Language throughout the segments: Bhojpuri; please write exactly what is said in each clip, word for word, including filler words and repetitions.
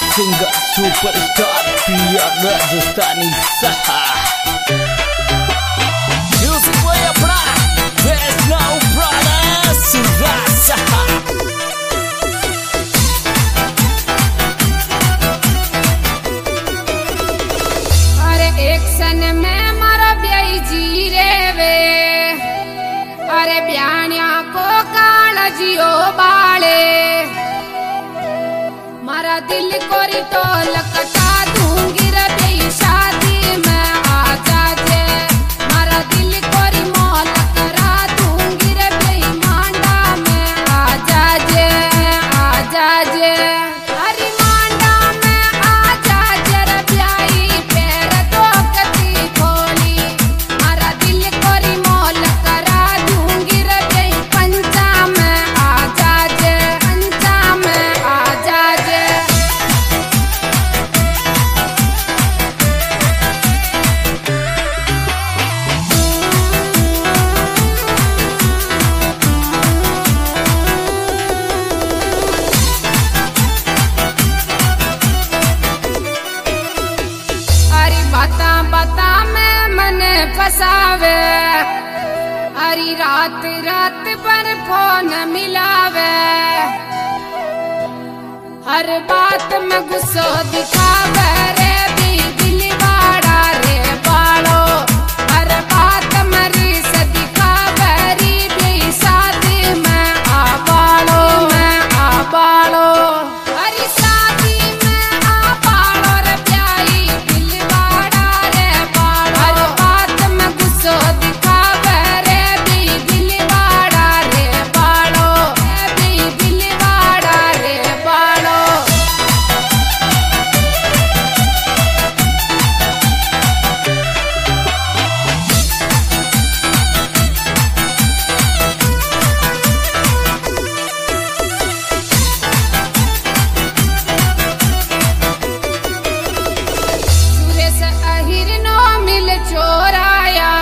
Singer superstar Pia Rajasthani Saha Music way अपना There's no brother Suraj Saha अरे एक सन में मारा ब्याई जी रे वे अरे ब्यानिया को काला जियो बाले मारा दिल कोरी तो लकटा दूंगी रे ब्याई शादी में आजा जे मारा दिल कोरी मोल करा दूंगी रे ब्याई मांडा में आजा जे आजा जे अरे मांडा में आजा जे रे ब्याई पैर तो कती खोली मारा दिल कोरी मोल करा दूंगी रे ब्याई पंचा में आजा जे पंचा में आजा जे अरे बता बता मैं मन फसावे अरे रात रात पर फोन मिलावे हर बात में गुस्सो दिखावे रे भी दिलवाड़ा रे बाड़ो हर बात में रीस दिखावे री भी शादी में आ बाड़ो में आ बाड़ो अरे शादी में आ बाड़ो रे प्याई दिलवाड़ा रे बाड़ो हर बात में गुस्सो दिखावे रे भी दिलवाड़ा रे बाड़ो रे भी दिलवाड़ा रे बाड़ो सुरेश अहिर नो मिल चोराया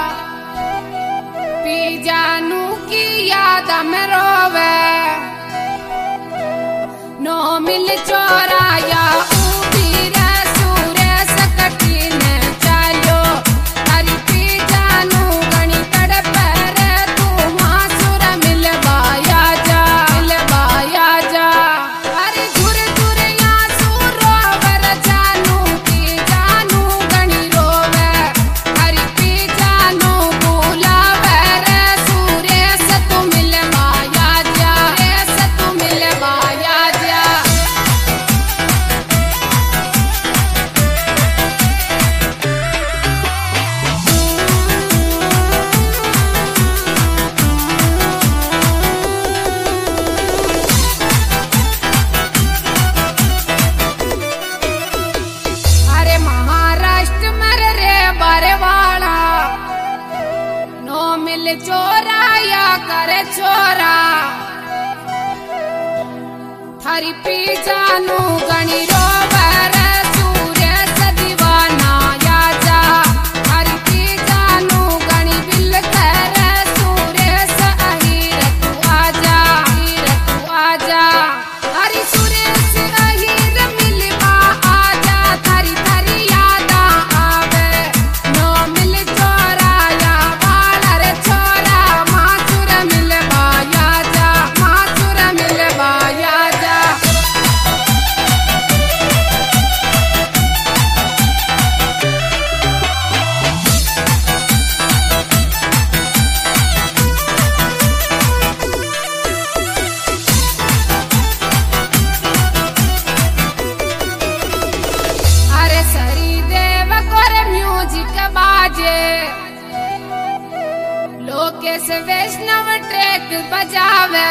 पी जानू की याद में रोवे नो मिल चोराया ऊटी रे सुरेश कठिन चालो हरि पी जानू गणी तड़प रे तू मासुर मिलवाया जा मिलवाया जा हरि झुर झुर आंसू रोवर जानू की जानू गणी रोवे हरि पी जानू बुलावे रे सुरेश तू मिलवाया जा सुरेश तू मिलवाया जा अरे महाराष्ट्र मर रे बरवाड़ा नो मिल चोरा या करे छोरा थारी पी जानू गणी रोवर सूर्य दीवाना या जा थारी पी जानू गणी बिल कर सूर्य अहिर तू आजा अहिर तू आजा हरी सुरेश अहिर मिलवा आजा थारी थारी यादा आवे नो मिल चोरा या वाला रे छोरा मासुर मिलवाया जा मासुर मिलवाया जा अरे सरी देव कर म्यूजिक बाजे लोकेश वैष्णव ट्रैक बजावे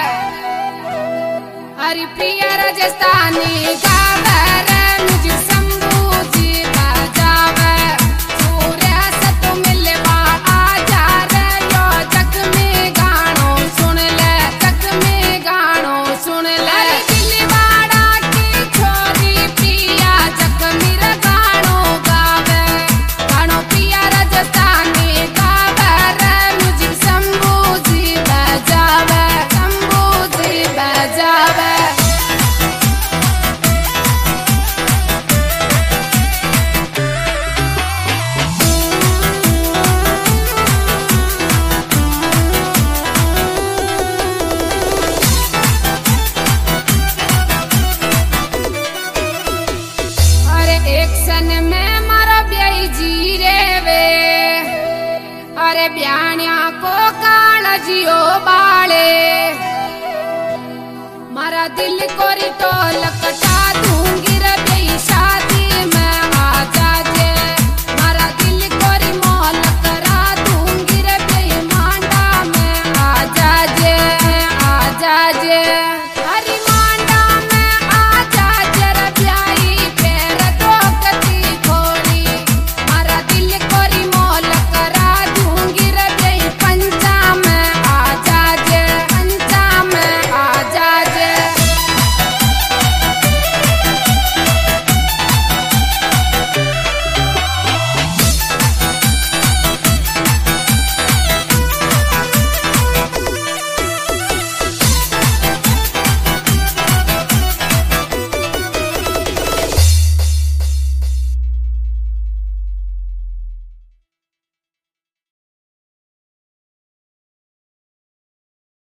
हरि प्रिय राजस्थानी गावे रे म्यूजिक शंभू जी बजावे सूर्य सतु मिलवा आजा रे यो जख्मी गानो सुन ले जख्मी गानो सुन ले दिलवाड़ा की छोरी प्रिया जख्मी रे गानो गावे गानो प्रिया राजस्थानी गावे रे म्यूजिक शंभू जी बजावे शंभू जी बजावे ब्याण्या को काला जियो बाले मारा दिल को रिटोल कट